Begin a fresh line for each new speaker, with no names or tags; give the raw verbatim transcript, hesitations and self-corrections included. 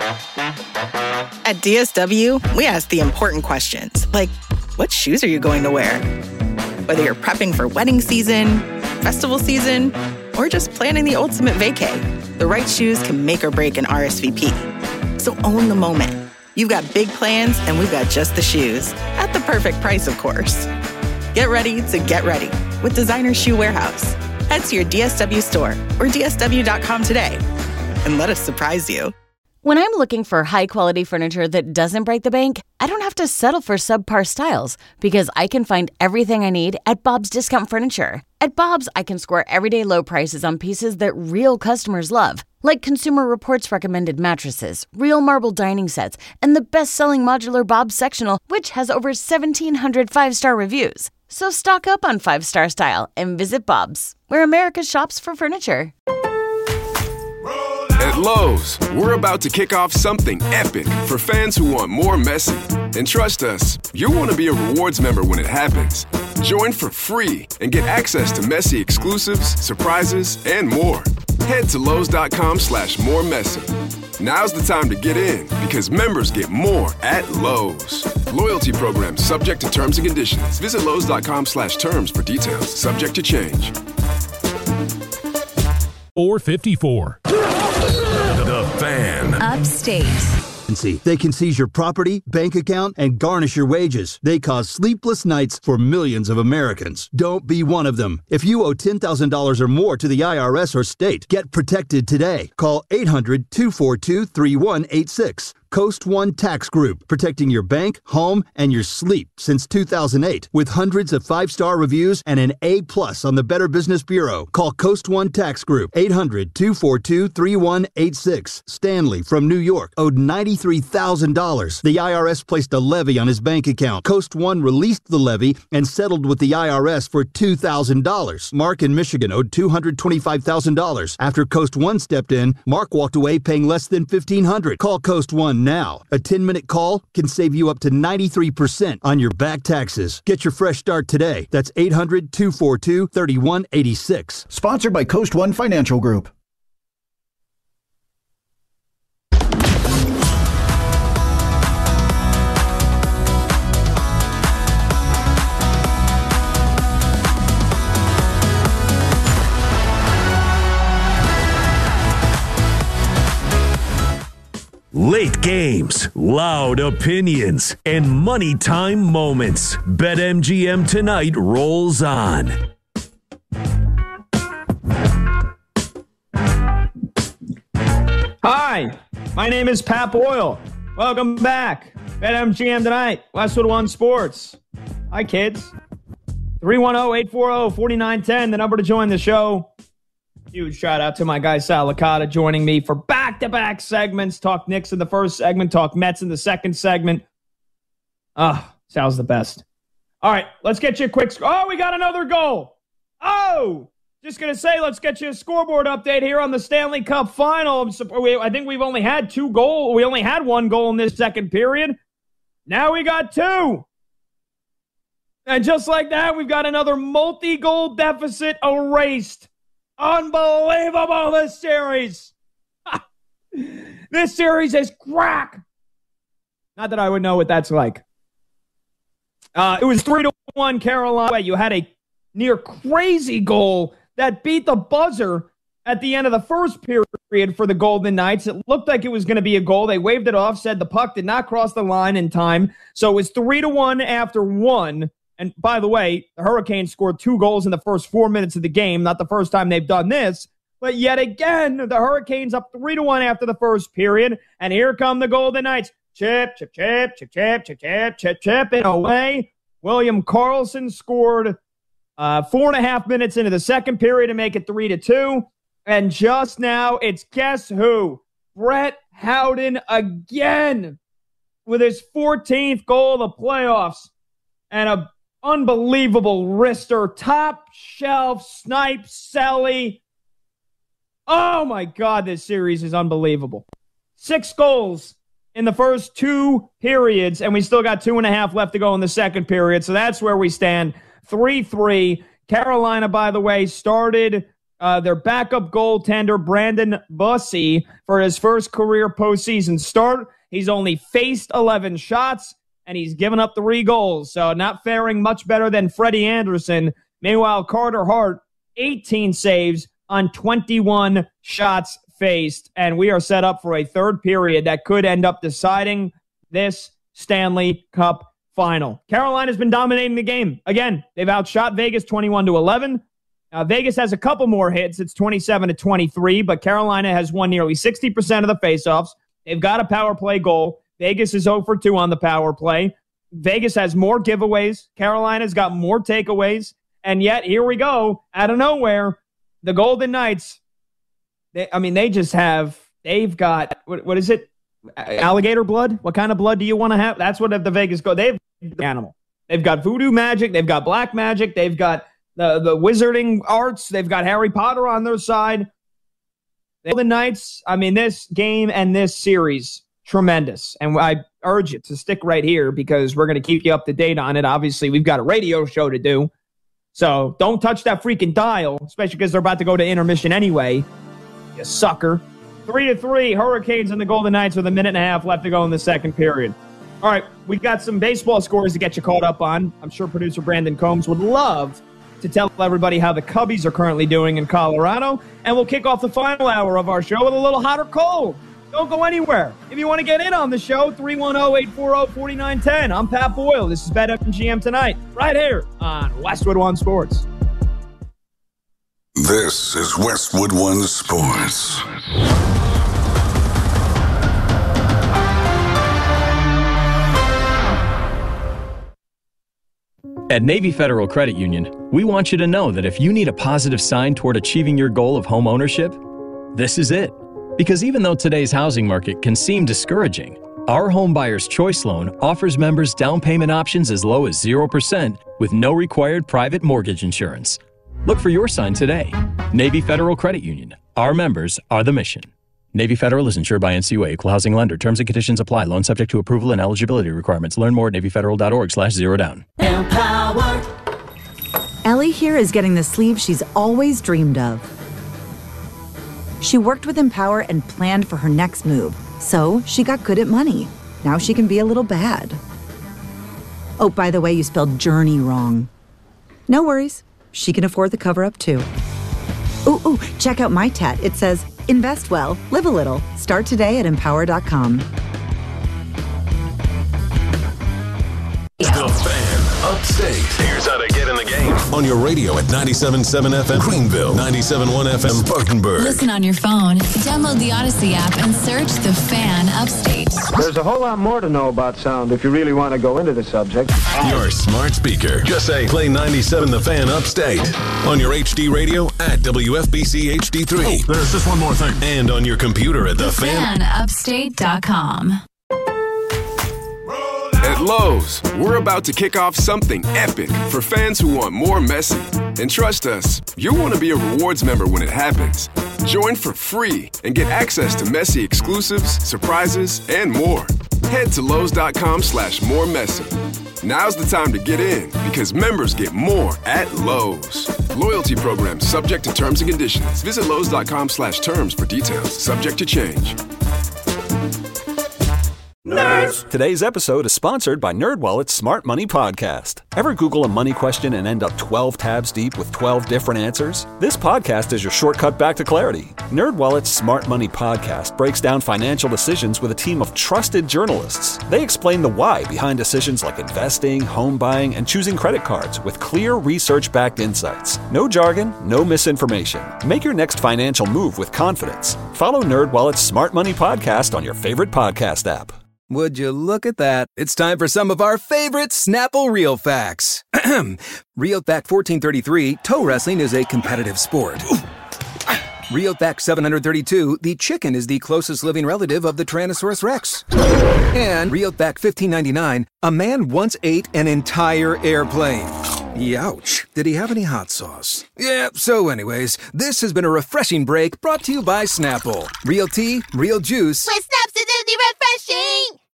At D S W, we ask the important questions, like, what shoes are you going to wear? Whether you're prepping for wedding season, festival season, or just planning the ultimate vacay, the right shoes can make or break an R S V P. So own the moment. You've got big plans, and we've got just the shoes. At the perfect price, of course. Get ready to get ready with Designer Shoe Warehouse. Head to your D S W store or D S W dot com today and let us surprise you.
When I'm looking for high-quality furniture that doesn't break the bank, I don't have to settle for subpar styles because I can find everything I need at Bob's Discount Furniture. At Bob's, I can score everyday low prices on pieces that real customers love, like Consumer Reports recommended mattresses, real marble dining sets, and the best-selling modular Bob's sectional, which has over seventeen hundred five-star reviews. So stock up on five-star style and visit Bob's, where America shops for furniture.
At Lowe's, we're about to kick off something epic for fans who want more Messi. And trust us, you'll want to be a rewards member when it happens. Join for free and get access to Messi exclusives, surprises, and more. Head to Lowe's.com slash more Messi. Now's the time to get in because members get more at Lowe's. Loyalty program subject to terms and conditions. Visit Lowe's.com slash terms for details. Subject to change.
four fifty-four. The Fan.
Upstate.
They can seize your property, bank account, and garnish your wages. They cause sleepless nights for millions of Americans. Don't be one of them. If you owe ten thousand dollars or more to the I R S or state, get protected today. Call eight hundred, two four two, three one eight six. Coast One Tax Group, protecting your bank, home, and your sleep since two thousand eight. With hundreds of five-star reviews and an A plus on the Better Business Bureau. Call Coast One Tax Group, eight hundred, two four two, three one eight six. Stanley from New York owed ninety-three thousand dollars. The I R S placed a levy on his bank account. Coast One released the levy and settled with the I R S for two thousand dollars. Mark in Michigan owed two hundred twenty-five thousand dollars. After Coast One stepped in, Mark walked away paying less than fifteen hundred dollars. Call Coast One now. A ten-minute call can save you up to ninety-three percent on your back taxes. Get your fresh start today. That's eight hundred, two four two, three one eight six.
Sponsored by Coast One Financial Group.
Late games, loud opinions, and money time moments. BetMGM tonight rolls on.
Hi, my name is Pat Boyle. Welcome back. BetMGM tonight, Westwood One Sports. Hi, kids. three one zero, eight four zero, four nine one zero, the number to join the show. Huge shout out to my guy Sal Licata joining me for back-to-back segments. Talk Knicks in the first segment, talk Mets in the second segment. Ah, Sal's the best. All right, let's get you a quick score. Oh, we got another goal. Oh, just going to say, let's get you a scoreboard update here on the Stanley Cup Final. I think we've only had two goals. We only had one goal in this second period. Now we got two. And just like that, we've got another multi-goal deficit erased. Unbelievable, this series. This series is crack. Not that I would know what that's like. Uh, it was three to one Carolina. You had a near crazy goal that beat the buzzer at the end of the first period for the Golden Knights. It looked like it was going to be a goal. They waved it off, said the puck did not cross the line in time. So it was three to one after one. And by the way, the Hurricanes scored two goals in the first four minutes of the game. Not the first time they've done this. But yet again, the Hurricanes up three to one after the first period. And here come the Golden Knights. Chip, chip, chip, chip, chip, chip, chip, chip, chip, and away. William Karlsson scored uh, four and a half minutes into the second period to make it three to two. And just now, it's guess who? Brett Howden again with his fourteenth goal of the playoffs. And a unbelievable wrister, top shelf snipe, Selly. Oh my God, this series is unbelievable. Six goals in the first two periods, and we still got two and a half left to go in the second period. So that's where we stand. three three. Carolina, by the way, started uh, their backup goaltender, Brandon Bussey, for his first career postseason start. He's only faced eleven shots, and he's given up three goals, so not faring much better than Freddie Anderson. Meanwhile, Carter Hart, eighteen saves on twenty-one shots faced, and we are set up for a third period that could end up deciding this Stanley Cup final. Carolina's been dominating the game. Again, they've outshot Vegas twenty-one to eleven. Uh, Vegas has a couple more hits. It's twenty-seven to twenty-three, but Carolina has won nearly sixty percent of the faceoffs. They've got a power play goal. Vegas is zero for two on the power play. Vegas has more giveaways. Carolina's got more takeaways. And yet, here we go, out of nowhere, the Golden Knights, they, I mean, they just have, they've got, what, what is it? Alligator blood? What kind of blood do you want to have? That's what the Vegas go. They've the animal. They've got voodoo magic. They've got black magic. They've got the, the wizarding arts. They've got Harry Potter on their side. The Golden Knights, I mean, this game and this series, tremendous. And I urge you to stick right here because we're going to keep you up to date on it. Obviously, we've got a radio show to do. So don't touch that freaking dial, especially because they're about to go to intermission anyway. You sucker. Three to three, Hurricanes and the Golden Knights with a minute and a half left to go in the second period. All right, we got some baseball scores to get you caught up on. I'm sure producer Brandon Combs would love to tell everybody how the Cubbies are currently doing in Colorado. And we'll kick off the final hour of our show with a little hot or cold. Don't go anywhere. If you want to get in on the show, three one zero, eight four zero, four nine one zero. I'm Pat Boyle. This is BetMGM Tonight, right here on Westwood One Sports.
This is Westwood One Sports.
At Navy Federal Credit Union, we want you to know that if you need a positive sign toward achieving your goal of home ownership, this is it. Because even though today's housing market can seem discouraging, our Home Buyer's Choice Loan offers members down payment options as low as zero percent with no required private mortgage insurance. Look for your sign today. Navy Federal Credit Union. Our members are the mission. Navy Federal is insured by N C U A, Equal Housing Lender. Terms and conditions apply. Loan subject to approval and eligibility requirements. Learn more at NavyFederal.org slash zero down.
Empower. Ellie here is getting the sleeve she's always dreamed of. She worked with Empower and planned for her next move, so she got good at money. Now she can be a little bad. Oh, by the way, you spelled journey wrong. No worries. She can afford the cover-up, too. Ooh, ooh, check out my tat. It says, invest well, live a little. Start today at empower dot com.
The Fan Upstate. Here's how to get in the game. On your radio at ninety-seven point seven F M Greenville, ninety-seven point one F M Spartanburg.
Listen on your phone, download the Odyssey app, and search The Fan Upstate.
There's a whole lot more to know about sound if you really want to go into the subject.
Your smart speaker. Just say, play ninety-seven The Fan Upstate. On your H D radio at W F B C H D three.
Oh, there's just one more thing.
And on your computer at the, the
fan upstate dot com.
At Lowe's, we're about to kick off something epic for fans who want more Messi. And trust us, you'll want to be a rewards member when it happens. Join for free and get access to Messi exclusives, surprises, and more. Head to Lowe's.com slash more Messi. Now's the time to get in because members get more at Lowe's. Loyalty program subject to terms and conditions. Visit Lowe's.com slash terms for details. Subject to change.
Nerds! Today's episode is sponsored by NerdWallet's Smart Money Podcast. Ever Google a money question and end up twelve tabs deep with twelve different answers? This podcast is your shortcut back to clarity. NerdWallet's Smart Money Podcast breaks down financial decisions with a team of trusted journalists. They explain the why behind decisions like investing, home buying, and choosing credit cards with clear research-backed insights. No jargon, no misinformation. Make your next financial move with confidence. Follow NerdWallet's Smart Money Podcast on your favorite podcast app.
Would you look at that? It's time for some of our favorite Snapple Real Facts. Real Fact fourteen thirty-three, toe wrestling is a competitive sport. Real Fact seven hundred thirty-two, the chicken is the closest living relative of the Tyrannosaurus Rex. And Real Fact fifteen ninety-nine, a man once ate an entire airplane. Youch. Did he have any hot sauce? Yeah, so anyways, this has been a refreshing break brought to you by Snapple. Real tea, real juice.
With Snap's acidity refreshing!